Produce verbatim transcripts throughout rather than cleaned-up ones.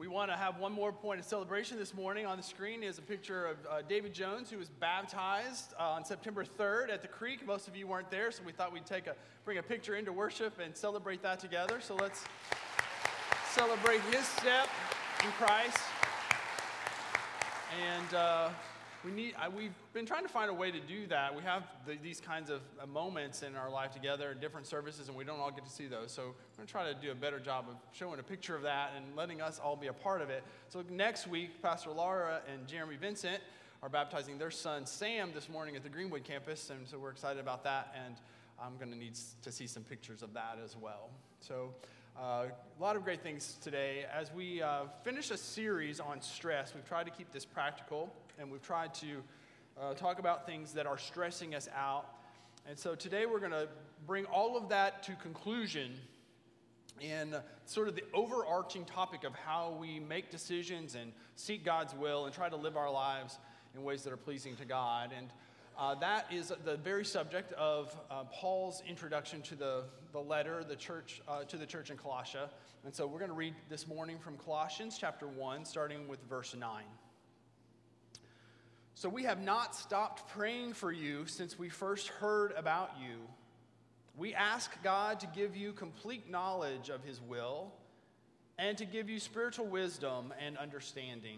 want to have one more point of celebration this morning. On the screen is a picture of uh, David Jones, who was baptized uh, on September third at the creek. Most of you weren't there, so we thought we'd take a bring a picture into worship and celebrate that together. So let's celebrate his step in Christ. And uh, we need. I, we've been trying to find a way to do that. We have the, these kinds of uh, moments in our life together, different services, and we don't all get to see those. So we're going to try to do a better job of showing a picture of that and letting us all be a part of it. So next week, Pastor Laura and Jeremy Vincent are baptizing their son Sam this morning at the Greenwood campus, and so we're excited about that. And I'm going to need to see some pictures of that as well. So uh, a lot of great things today. As we uh, finish a series on stress, we've tried to keep this practical, and we've tried to uh, talk about things that are stressing us out. And so today we're going to bring all of that to conclusion in sort of the overarching topic of how we make decisions and seek God's will and try to live our lives in ways that are pleasing to God. And uh, that is the very subject of uh, Paul's introduction to the, the letter the church uh, to the church in Colossia. And so we're going to read this morning from Colossians chapter one, starting with verse nine. So we have not stopped praying for you since we first heard about you. We ask God to give you complete knowledge of his will and to give you spiritual wisdom and understanding.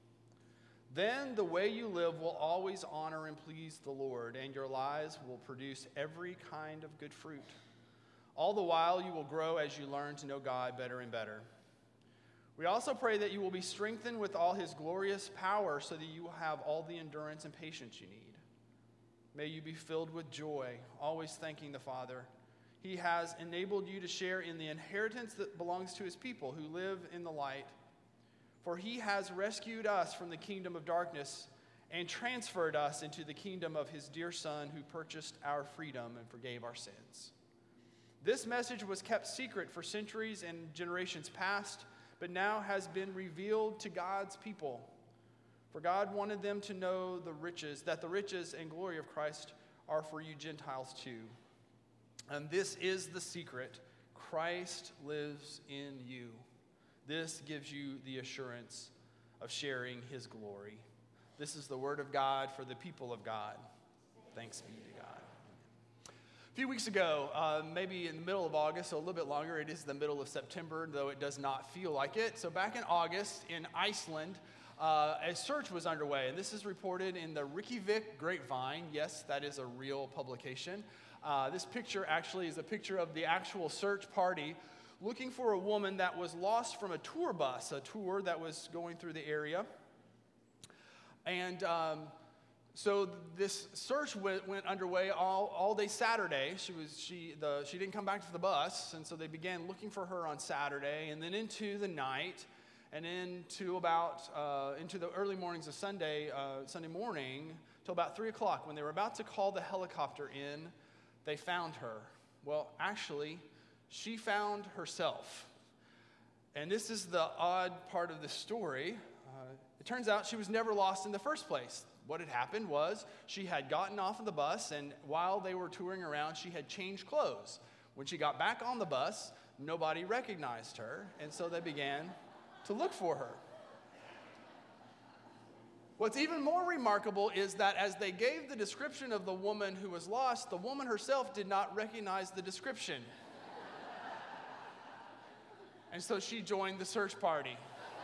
Then the way you live will always honor and please the Lord, and your lives will produce every kind of good fruit. All the while you will grow as you learn to know God better and better. We also pray that you will be strengthened with all his glorious power so that you will have all the endurance and patience you need. May you be filled with joy, always thanking the Father. He has enabled you to share in the inheritance that belongs to his people who live in the light. For he has rescued us from the kingdom of darkness and transferred us into the kingdom of his dear Son, who purchased our freedom and forgave our sins. This message was kept secret for centuries and generations past, but now has been revealed to God's people. For God wanted them to know the riches, that the riches and glory of Christ are for you Gentiles too. And this is the secret: Christ lives in you. This gives you the assurance of sharing his glory. This is the word of God for the people of God. Thanks be to God. A few weeks ago, uh, maybe in the middle of August, so a little bit longer, it is the middle of September, though it does not feel like it. So back in August, in Iceland, uh, a search was underway, and this is reported in the Reykjavik Grapevine. Yes, that is a real publication. Uh, this picture actually is a picture of the actual search party looking for a woman that was lost from a tour bus, a tour that was going through the area. And um, so this search went, went underway all, all day Saturday. She was she the she didn't come back to the bus, and so they began looking for her on Saturday, and then into the night, and into about uh, into the early mornings of Sunday uh, Sunday morning till about three o'clock. When they were about to call the helicopter in, they found her. Well, actually, she found herself, and this is the odd part of the story. Uh, it turns out she was never lost in the first place. What had happened was she had gotten off of the bus, and while they were touring around, she had changed clothes. When she got back on the bus, nobody recognized her, and so they began to look for her. What's even more remarkable is that as they gave the description of the woman who was lost, the woman herself did not recognize the description. And so she joined the search party.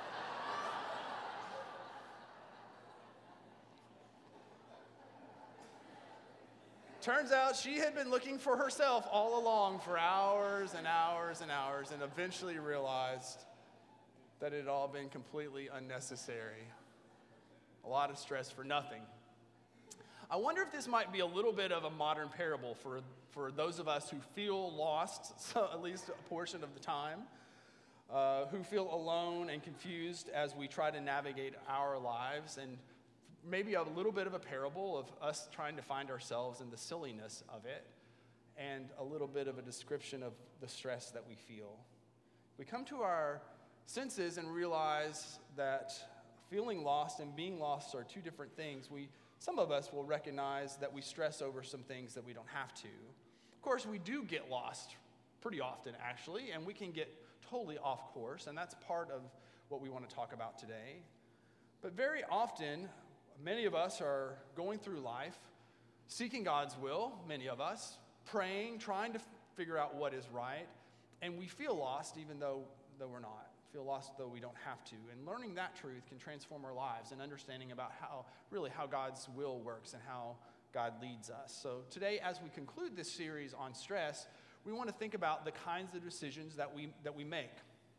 Turns out she had been looking for herself all along for hours and hours and hours, and eventually realized that it had all been completely unnecessary. A lot of stress for nothing. I wonder if this might be a little bit of a modern parable for, for those of us who feel lost, so at least a portion of the time, uh, who feel alone and confused as we try to navigate our lives, and maybe a little bit of a parable of us trying to find ourselves in the silliness of it, and a little bit of a description of the stress that we feel. We come to our senses and realize that feeling lost and being lost are two different things. We, some of us will recognize that we stress over some things that we don't have to. Of course, we do get lost pretty often, actually, and we can get totally off course, and that's part of what we want to talk about today. But very often, many of us are going through life, seeking God's will, many of us, praying, trying to f- figure out what is right, and we feel lost even though, though we're not. Feel lost though we don't have to. And learning that truth can transform our lives and understanding about how, really how God's will works and how God leads us. So today, as we conclude this series on stress, we want to think about the kinds of decisions that we that we make,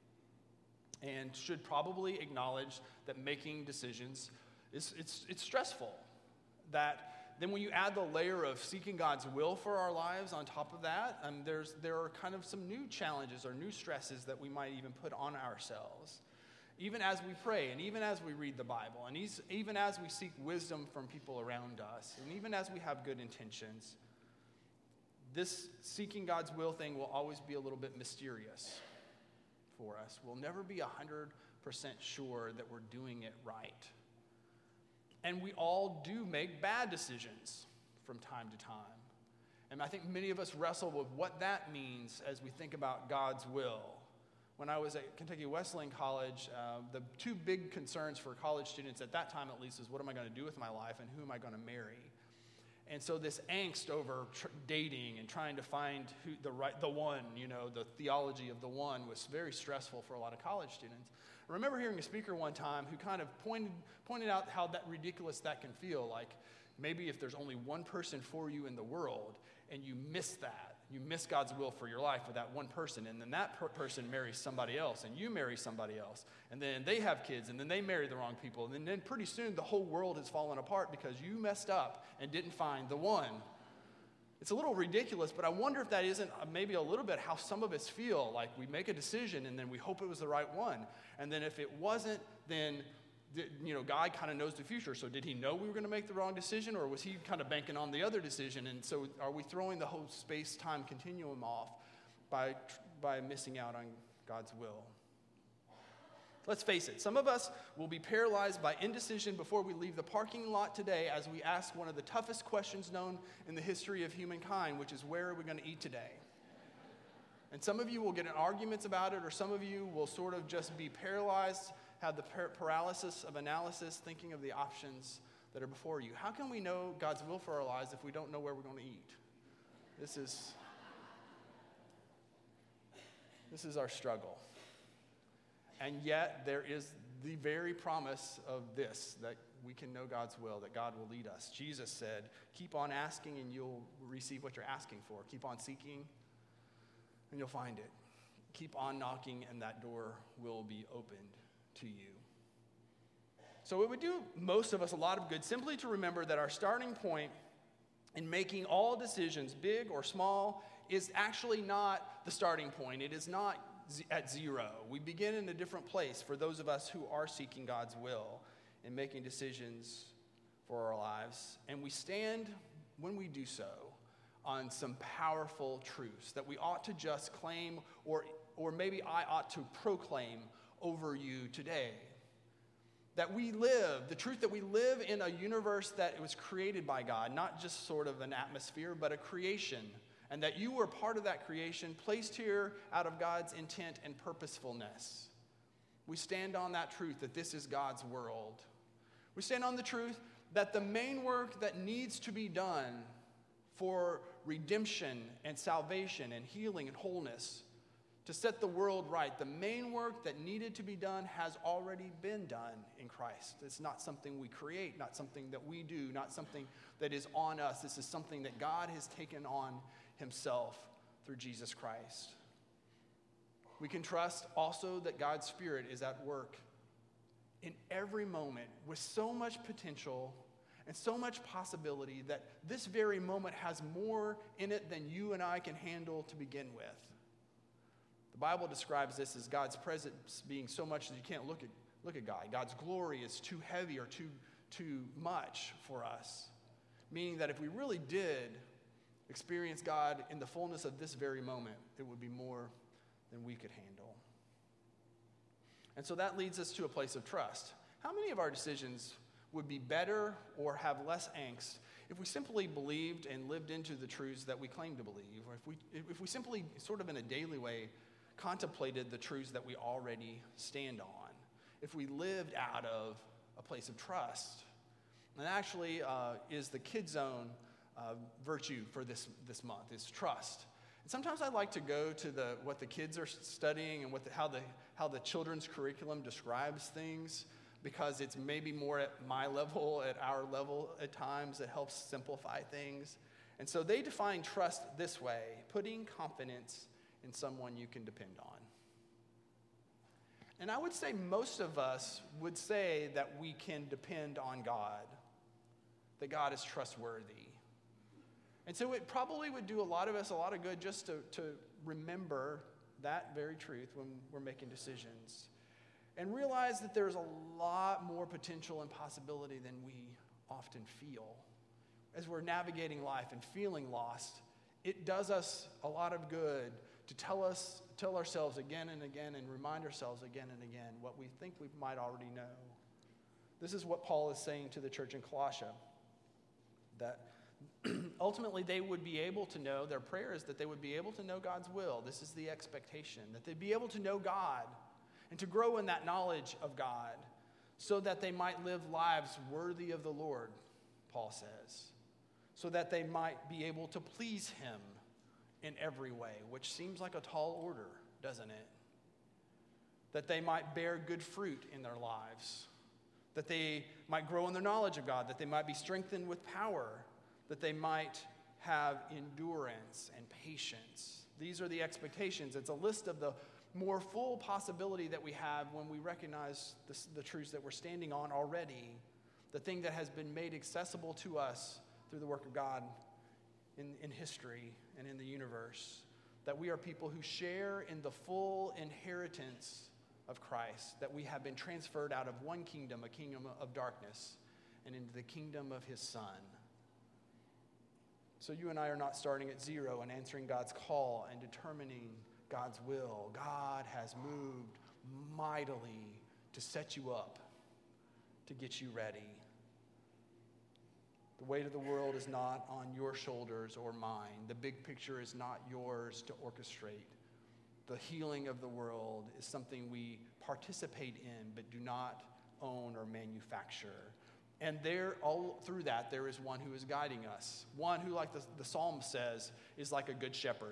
and should probably acknowledge that making decisions is it's it's stressful. That then when you add the layer of seeking God's will for our lives on top of that, um, there's there are kind of some new challenges or new stresses that we might even put on ourselves, even as we pray and even as we read the Bible and even as we seek wisdom from people around us and even as we have good intentions. This seeking God's will thing will always be a little bit mysterious for us. We'll never be one hundred percent sure that we're doing it right. And we all do make bad decisions from time to time. And I think many of us wrestle with what that means as we think about God's will. When I was at Kentucky Wesleyan College, uh, the two big concerns for college students at that time at least is what am I going to do with my life and who am I going to marry? And so this angst over tr- dating and trying to find who the right, the one, you know, the theology of the one was very stressful for a lot of college students. I remember hearing a speaker one time who kind of pointed pointed out how that ridiculous that can feel. Like maybe if there's only one person for you in the world and you miss that, you miss God's will for your life with that one person, and then that per- person marries somebody else, and you marry somebody else, and then they have kids, and then they marry the wrong people, and then, then pretty soon the whole world has fallen apart because you messed up and didn't find the one. It's a little ridiculous, but I wonder if that isn't maybe a little bit how some of us feel. Like we make a decision, and then we hope it was the right one, and then if it wasn't, then you know, God kind of knows the future. So did he know we were going to make the wrong decision, or was he kind of banking on the other decision? And so are we throwing the whole space-time continuum off by, by missing out on God's will? Let's face it, some of us will be paralyzed by indecision before we leave the parking lot today as we ask one of the toughest questions known in the history of humankind, which is, where are we going to eat today? And some of you will get in arguments about it, or some of you will sort of just be paralyzed, have the par- paralysis of analysis, thinking of the options that are before you. How can we know God's will for our lives if we don't know where we're going to eat? This is, this is our struggle. And yet there is the very promise of this, that we can know God's will, that God will lead us. Jesus said, keep on asking and you'll receive what you're asking for. Keep on seeking and you'll find it. Keep on knocking and that door will be opened to you. So it would do most of us a lot of good simply to remember that our starting point in making all decisions, big or small, is actually not the starting point. It is not z- at zero. We begin in a different place for those of us who are seeking God's will and making decisions for our lives. And we stand, when we do so, on some powerful truths that we ought to just claim, or, or maybe I ought to proclaim over you today. That we live, the truth that we live in a universe that was created by God, not just sort of an atmosphere, but a creation. And that you were part of that creation, placed here out of God's intent and purposefulness. We stand on that truth that this is God's world. We stand on the truth that the main work that needs to be done for redemption and salvation and healing and wholeness, to set the world right, the main work that needed to be done has already been done in Christ. It's not something we create, not something that we do, not something that is on us. This is something that God has taken on himself through Jesus Christ. We can trust also that God's Spirit is at work in every moment with so much potential and so much possibility that this very moment has more in it than you and I can handle to begin with. The Bible describes this as God's presence being so much that you can't look at, look at God. God's glory is too heavy or too, too much for us. Meaning that if we really did experience God in the fullness of this very moment, it would be more than we could handle. And so that leads us to a place of trust. How many of our decisions would be better or have less angst if we simply believed and lived into the truths that we claim to believe, or if we, if we simply sort of in a daily way contemplated the truths that we already stand on? if we lived out of a place of trust. And actually uh, is the Kid Zone uh, virtue for this, this month, is trust. And sometimes I like to go to the what the kids are studying and what the, how, the, how the children's curriculum describes things, because it's maybe more at my level, at our level at times. It helps simplify things. And so they define trust this way: putting confidence in someone you can depend on. And I would say most of us would say that we can depend on God, that God is trustworthy. And so it probably would do a lot of us a lot of good just to, to remember that very truth when we're making decisions, and realize that there's a lot more potential and possibility than we often feel. As we're navigating life and feeling lost, it does us a lot of good to tell us, tell ourselves again and again and remind ourselves again and again what we think we might already know. This is what Paul is saying to the church in Colossia, that ultimately they would be able to know, their prayer is that they would be able to know God's will. This is the expectation, that they'd be able to know God and to grow in that knowledge of God so that they might live lives worthy of the Lord, Paul says, so that they might be able to please him in every way, which seems like a tall order, doesn't it? That they might bear good fruit in their lives, that they might grow in their knowledge of God, that they might be strengthened with power, that they might have endurance and patience. These are the expectations. It's a list of the more full possibility that we have when we recognize the, the truths that we're standing on already, the thing that has been made accessible to us through the work of God in, in history and in the universe, that we are people who share in the full inheritance of Christ, that we have been transferred out of one kingdom, a kingdom of darkness, and into the kingdom of his Son. So you and I are not starting at zero and answering God's call and determining God's will. God has moved mightily to set you up, to get you ready. The weight of the world is not on your shoulders or mine. The big picture is not yours to orchestrate. The healing of the world is something we participate in but do not own or manufacture. And there, all through that, there is one who is guiding us. One who, like the, the psalm says, is like a good shepherd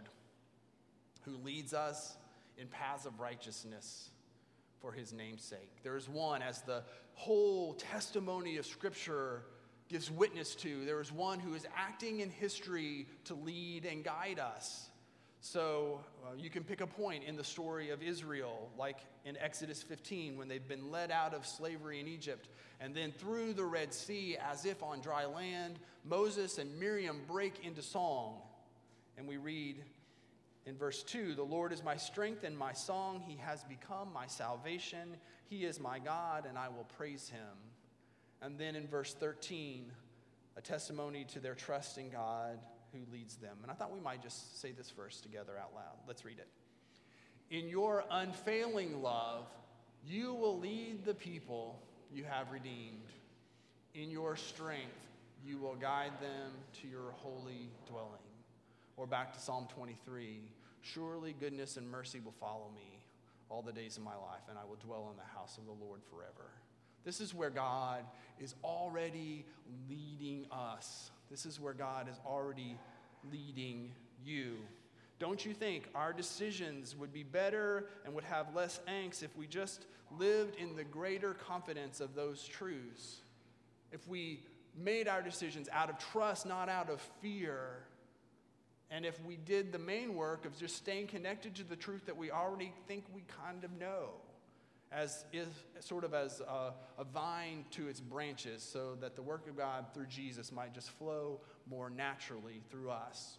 who leads us in paths of righteousness for his name's sake. There is one, as the whole testimony of Scripture gives witness to, there is one who is acting in history to lead and guide us. So uh, you can pick a point in the story of Israel, like in Exodus fifteen, when they've been led out of slavery in Egypt, and then through the Red Sea, as if on dry land, Moses and Miriam break into song. And we read in verse two, "The Lord is my strength and my song. He has become my salvation. He is my God, and I will praise him." And then in verse thirteen, a testimony to their trust in God who leads them. And I thought we might just say this verse together out loud. Let's read it. "In your unfailing love, you will lead the people you have redeemed. In your strength, you will guide them to your holy dwelling." Or back to Psalm twenty-three, "Surely goodness and mercy will follow me all the days of my life, and I will dwell in the house of the Lord forever." This is where God is already leading us. This is where God is already leading you. Don't you think our decisions would be better and would have less angst if we just lived in the greater confidence of those truths? If we made our decisions out of trust, not out of fear, and if we did the main work of just staying connected to the truth that we already think we kind of know, as is sort of as a, a vine to its branches, so that the work of God through Jesus might just flow more naturally through us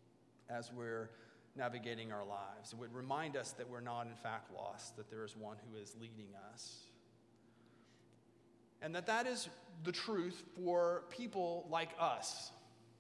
as we're navigating our lives. It would remind us that we're not in fact lost, that there is one who is leading us. And that that is the truth for people like us.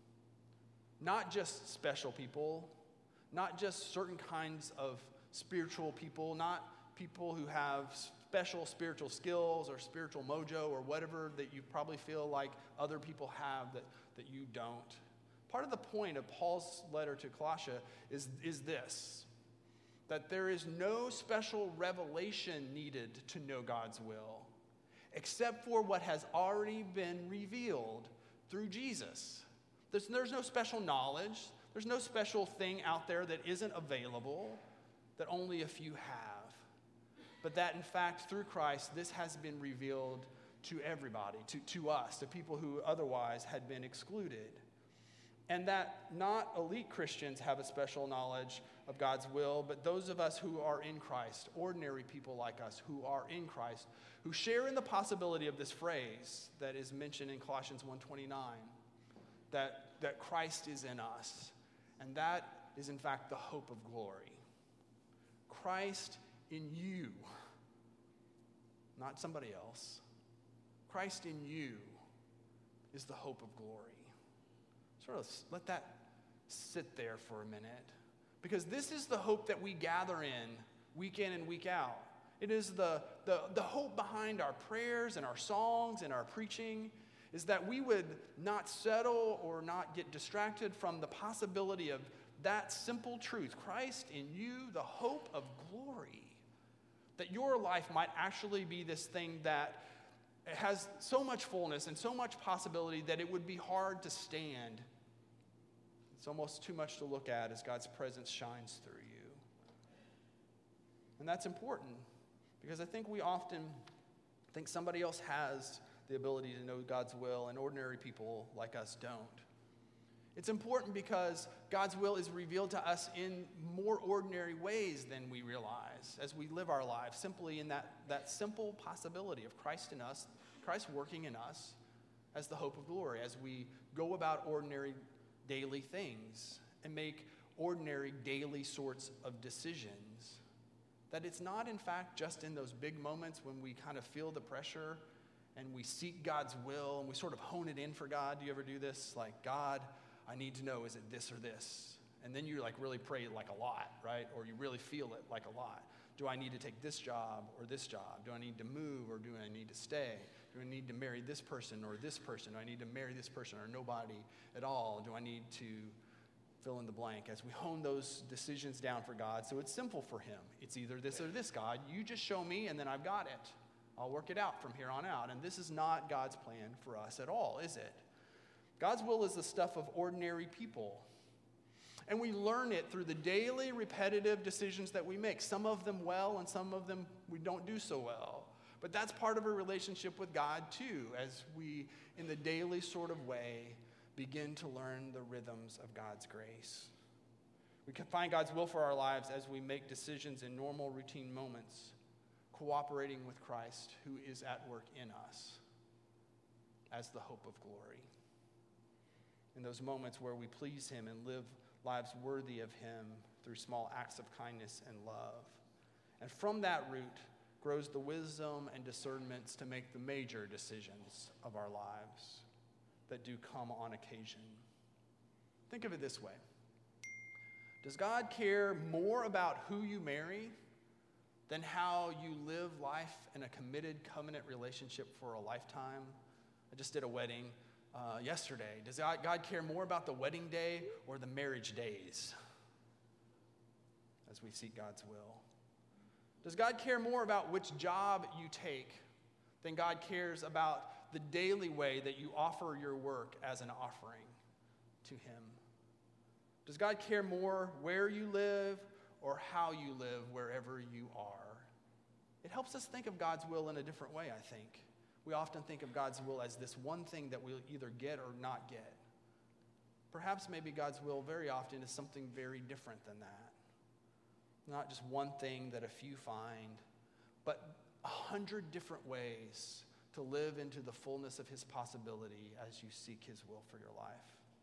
Not just special people, not just certain kinds of spiritual people, not people who have special spiritual skills or spiritual mojo or whatever that you probably feel like other people have that, that you don't. Part of the point of Paul's letter to Colossia is, is this, that there is no special revelation needed to know God's will, except for what has already been revealed through Jesus. There's, there's no special knowledge. There's no special thing out there that isn't available, that only a few have. But that, in fact, through Christ, this has been revealed to everybody, to, to us, to people who otherwise had been excluded. And that not elite Christians have a special knowledge of God's will, but those of us who are in Christ, ordinary people like us who are in Christ, who share in the possibility of this phrase that is mentioned in Colossians one twenty-nine, that, that Christ is in us. And that is, in fact, the hope of glory. Christ in you, not somebody else. Christ in you is the hope of glory. Sort of let that sit there for a minute. Because this is the hope that we gather in week in and week out. It is the, the, the hope behind our prayers and our songs and our preaching, is that we would not settle or not get distracted from the possibility of that simple truth. Christ in you, the hope of glory. That your life might actually be this thing that has so much fullness and so much possibility that it would be hard to stand. It's almost too much to look at as God's presence shines through you. And that's important because I think we often think somebody else has the ability to know God's will and ordinary people like us don't. It's important because God's will is revealed to us in more ordinary ways than we realize as we live our lives, simply in that, that simple possibility of Christ in us, Christ working in us as the hope of glory, as we go about ordinary daily things and make ordinary daily sorts of decisions. That it's not, in fact, just in those big moments when we kind of feel the pressure and we seek God's will and we sort of hone it in for God. Do you ever do this? Like, God, I need to know, is it this or this? And then you like really pray like a lot, right? Or you really feel it like a lot. Do I need to take this job or this job? Do I need to move or do I need to stay? Do I need to marry this person or this person? Do I need to marry this person or nobody at all? Do I need to fill in the blank? As we hone those decisions down for God, so it's simple for him. It's either this or this, God. You just show me and then I've got it. I'll work it out from here on out. And this is not God's plan for us at all, is it? God's will is the stuff of ordinary people. And we learn it through the daily repetitive decisions that we make. Some of them well and some of them we don't do so well. But that's part of a relationship with God too, as we, in the daily sort of way, begin to learn the rhythms of God's grace. We can find God's will for our lives as we make decisions in normal routine moments, cooperating with Christ who is at work in us as the hope of glory. In those moments where we please him and live lives worthy of him through small acts of kindness and love. And from that root grows the wisdom and discernments to make the major decisions of our lives that do come on occasion. Think of it this way. Does God care more about who you marry than how you live life in a committed covenant relationship for a lifetime? I just did a wedding uh, yesterday. Does God, God care more about the wedding day or the marriage days as we seek God's will? Does God care more about which job you take than God cares about the daily way that you offer your work as an offering to him? Does God care more where you live or how you live wherever you are? It helps us think of God's will in a different way, I think. We often think of God's will as this one thing that we'll either get or not get. Perhaps maybe God's will very often is something very different than that. Not just one thing that a few find, but a hundred different ways to live into the fullness of his possibility as you seek his will for your life.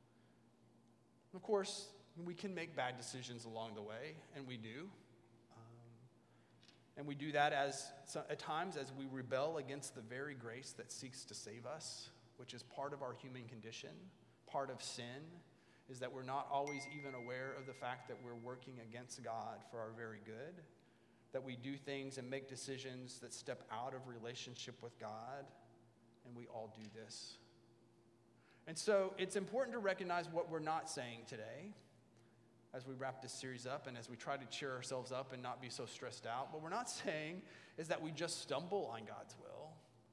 Of course, we can make bad decisions along the way, and we do. Um, and we do that as at times as we rebel against the very grace that seeks to save us, which is part of our human condition, part of sin, is that we're not always even aware of the fact that we're working against God for our very good, that we do things and make decisions that step out of relationship with God, and we all do this. And so it's important to recognize what we're not saying today as we wrap this series up and as we try to cheer ourselves up and not be so stressed out. What we're not saying is that we just stumble on God's will.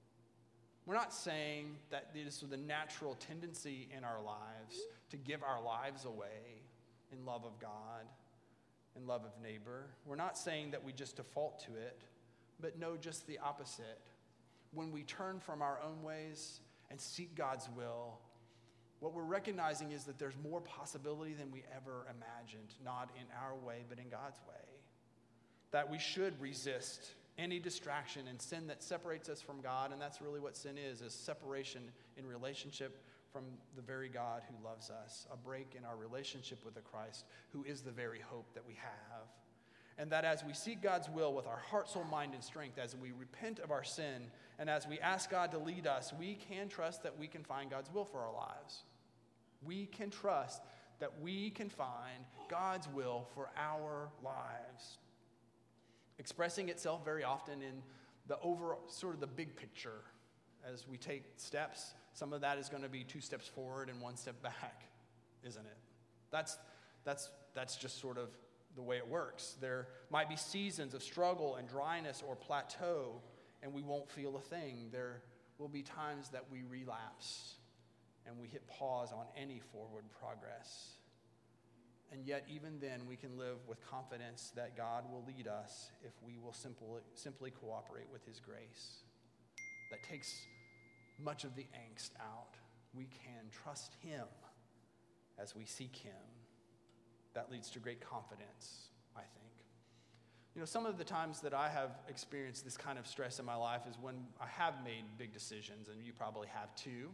We're not saying that this is the natural tendency in our lives to give our lives away in love of God, in love of neighbor. We're not saying that we just default to it, but no, just the opposite. When we turn from our own ways and seek God's will, what we're recognizing is that there's more possibility than we ever imagined, not in our way, but in God's way. That we should resist any distraction and sin that separates us from God, and that's really what sin is, is separation in relationship from the very God who loves us, a break in our relationship with the Christ, who is the very hope that we have. And that as we seek God's will with our heart, soul, mind, and strength, as we repent of our sin, and as we ask God to lead us, we can trust that we can find God's will for our lives. We can trust that we can find God's will for our lives, expressing itself very often in the over, sort of the big picture. As we take steps, some of that is going to be two steps forward and one step back, isn't it? That's, that's, that's just sort of the way it works. There might be seasons of struggle and dryness or plateau, and we won't feel a thing. There will be times that we relapse and we hit pause on any forward progress. And yet, even then, we can live with confidence that God will lead us if we will simply, simply cooperate with his grace. That takes much of the angst out. We can trust him as we seek him. That leads to great confidence, I think. You know, some of the times that I have experienced this kind of stress in my life is when I have made big decisions, and you probably have too.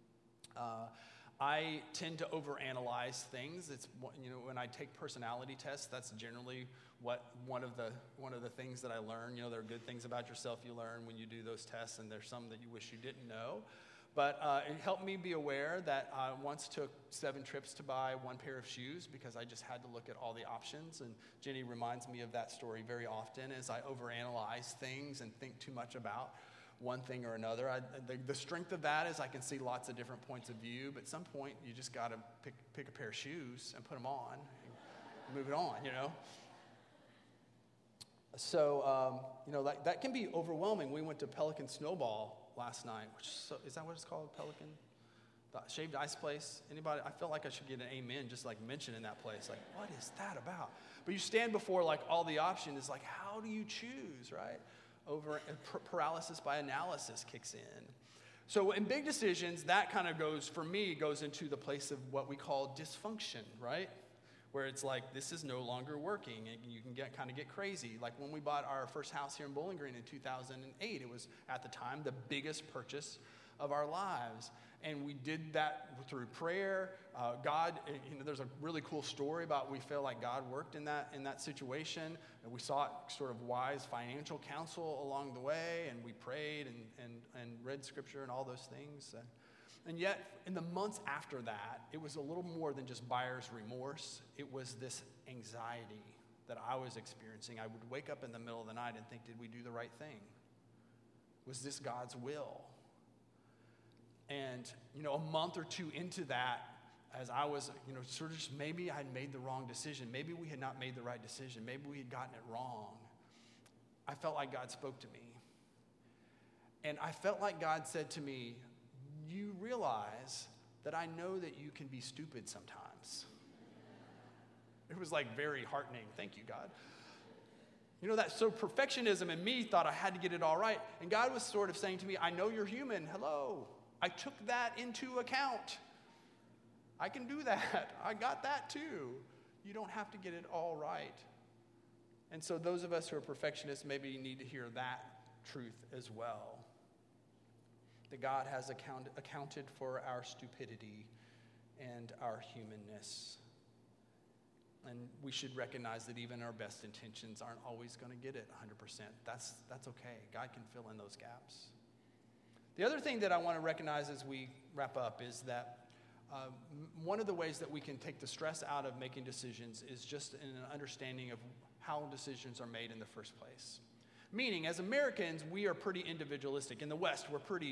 Uh, I tend to overanalyze things. It's, you know, when I take personality tests, that's generally what one of the one of the things that I learn. You know, there are good things about yourself you learn when you do those tests, and there's some that you wish you didn't know. But uh, it helped me be aware that I once took seven trips to buy one pair of shoes because I just had to look at all the options. And Jenny reminds me of that story very often as I overanalyze things and think too much about one thing or another. I, the, the strength of that is I can see lots of different points of view, but at some point you just got to pick, pick a pair of shoes and put them on and move it on, you know. So, um, you know, that, that can be overwhelming. We went to Pelican Snowball last night, which is, so, is that what it's called, Pelican? The shaved ice place? Anybody? I felt like I should get an amen just like mentioning that place. Like, what is that about? But you stand before like all the options. It's like, how do you choose, right? Over paralysis by analysis kicks in. So in big decisions, that kind of goes, for me, goes into the place of what we call dysfunction, right? Where it's like, this is no longer working, and you can get kind of get crazy. Like when we bought our first house here in Bowling Green in two thousand eight, it was, at the time, the biggest purchase of our lives. And we did that through prayer. Uh, God, you know, there's a really cool story about we feel like God worked in that in that situation. And we sought sort of wise financial counsel along the way, and we prayed and and, and read scripture and all those things. And, and yet, in the months after that, it was a little more than just buyer's remorse. It was this anxiety that I was experiencing. I would wake up in the middle of the night and think, did we do the right thing? Was this God's will? And, you know, a month or two into that, as I was, you know, sort of just maybe I had made the wrong decision. Maybe we had not made the right decision. Maybe we had gotten it wrong. I felt like God spoke to me. And I felt like God said to me, you realize that I know that you can be stupid sometimes. It was like very heartening. Thank you, God. You know, that so perfectionism in me thought I had to get it all right. And God was sort of saying to me, I know you're human. Hello. I took that into account. I can do that. I got that too. You don't have to get it all right. And so those of us who are perfectionists maybe need to hear that truth as well. That God has account, accounted for our stupidity and our humanness. And we should recognize that even our best intentions aren't always going to get it one hundred percent. That's, that's okay. God can fill in those gaps. The other thing that I want to recognize as we wrap up is that uh, one of the ways that we can take the stress out of making decisions is just in an understanding of how decisions are made in the first place. Meaning, as Americans, we are pretty individualistic. In the West, we're pretty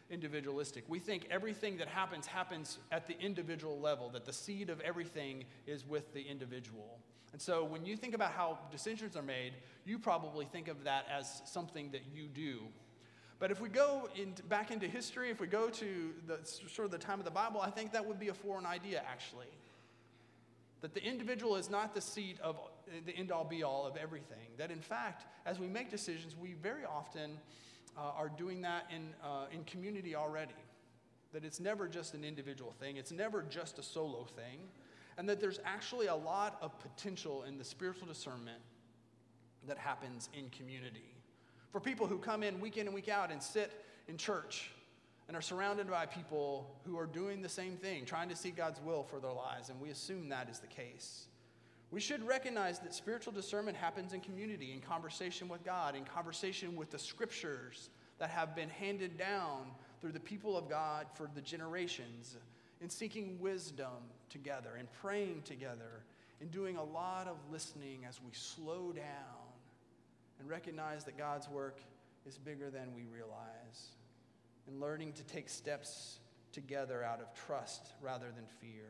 individualistic. We think everything that happens happens at the individual level, that the seed of everything is with the individual. And so when you think about how decisions are made, you probably think of that as something that you do. But if we go in, back into history, if we go to the sort of the time of the Bible, I think that would be a foreign idea, actually. That the individual is not the seat of the end-all be-all of everything. That in fact, as we make decisions, we very often uh, are doing that in, uh, in community already. That it's never just an individual thing. It's never just a solo thing. And that there's actually a lot of potential in the spiritual discernment that happens in community. For people who come in week in and week out and sit in church and are surrounded by people who are doing the same thing, trying to seek God's will for their lives, and we assume that is the case. We should recognize that spiritual discernment happens in community, in conversation with God, in conversation with the scriptures that have been handed down through the people of God for the generations, in seeking wisdom together, in praying together, in doing a lot of listening as we slow down and recognize that God's work is bigger than we realize, and learning to take steps together out of trust rather than fear,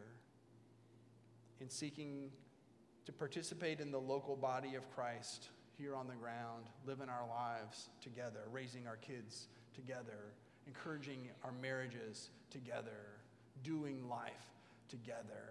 in seeking to participate in the local body of Christ here on the ground, living our lives together, raising our kids together, encouraging our marriages together, doing life together,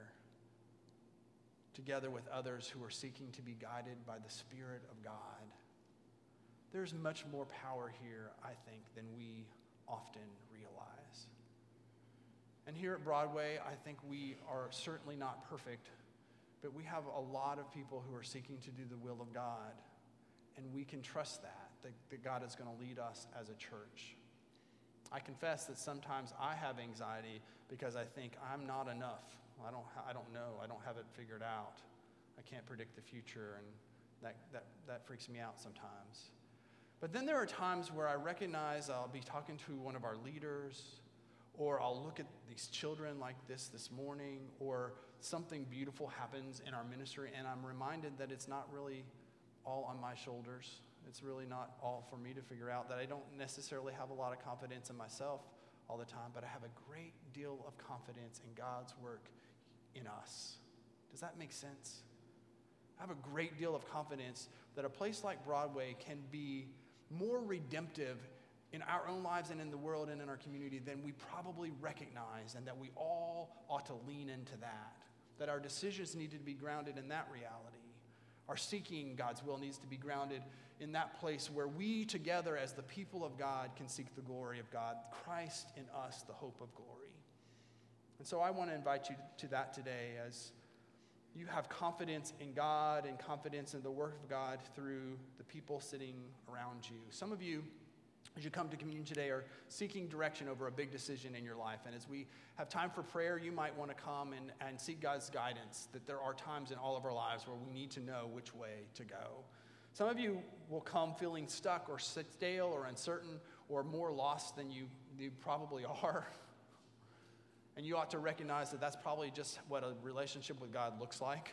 together with others who are seeking to be guided by the Spirit of God. There's much more power here, I think, than we often realize. And here at Broadway, I think we are certainly not perfect, but we have a lot of people who are seeking to do the will of God, and we can trust that, that, that God is going to lead us as a church. I confess that sometimes I have anxiety because I think I'm not enough. I don't, I don't know. I don't have it figured out. I can't predict the future, and that, that, that freaks me out sometimes. But then there are times where I recognize I'll be talking to one of our leaders, or I'll look at these children like this this morning, or something beautiful happens in our ministry, and I'm reminded that it's not really all on my shoulders. It's really not all for me to figure out, that I don't necessarily have a lot of confidence in myself all the time, but I have a great deal of confidence in God's work in us. Does that make sense? I have a great deal of confidence that a place like Broadway can be more redemptive in our own lives and in the world and in our community than we probably recognize, and that we all ought to lean into that, that our decisions need to be grounded in that reality. Our seeking God's will needs to be grounded in that place where we together as the people of God can seek the glory of God, Christ in us, the hope of glory. And so I want to invite you to that today as you have confidence in God and confidence in the work of God through the people sitting around you. Some of you, as you come to communion today, are seeking direction over a big decision in your life. And as we have time for prayer, you might want to come and, and seek God's guidance, that there are times in all of our lives where we need to know which way to go. Some of you will come feeling stuck or stale or uncertain or more lost than you, you probably are. And you ought to recognize that that's probably just what a relationship with God looks like.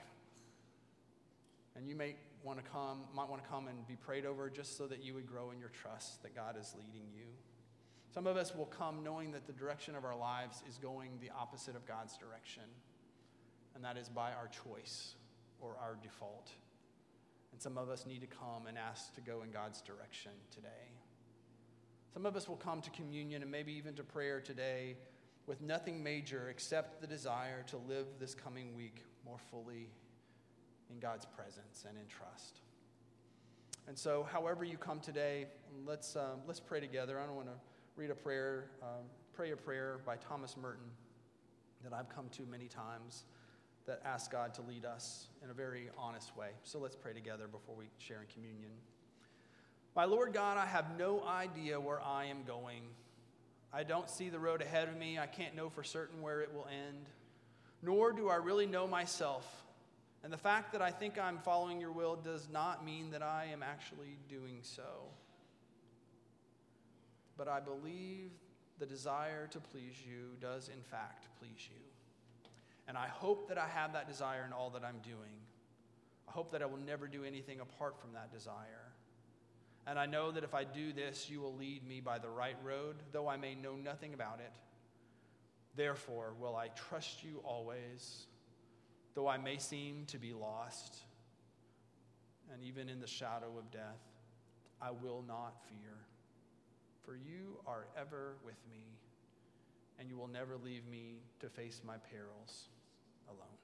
And you may want to come, might want to come and be prayed over just so that you would grow in your trust that God is leading you. Some of us will come knowing that the direction of our lives is going the opposite of God's direction. And that is by our choice or our default. And some of us need to come and ask to go in God's direction today. Some of us will come to communion and maybe even to prayer today with nothing major except the desire to live this coming week more fully in God's presence and in trust. And so however you come today, let's, um, let's pray together. I don't want to read a prayer, um, pray a prayer by Thomas Merton that I've come to many times that asks God to lead us in a very honest way. So let's pray together before we share in communion. My Lord God, I have no idea where I am going. I don't see the road ahead of me. I can't know for certain where it will end. Nor do I really know myself. And the fact that I think I'm following your will does not mean that I am actually doing so. But I believe the desire to please you does in fact please you. And I hope that I have that desire in all that I'm doing. I hope that I will never do anything apart from that desire. And I know that if I do this, you will lead me by the right road, though I may know nothing about it. Therefore will I trust you always, though I may seem to be lost. And even in the shadow of death, I will not fear. For you are ever with me, and you will never leave me to face my perils alone.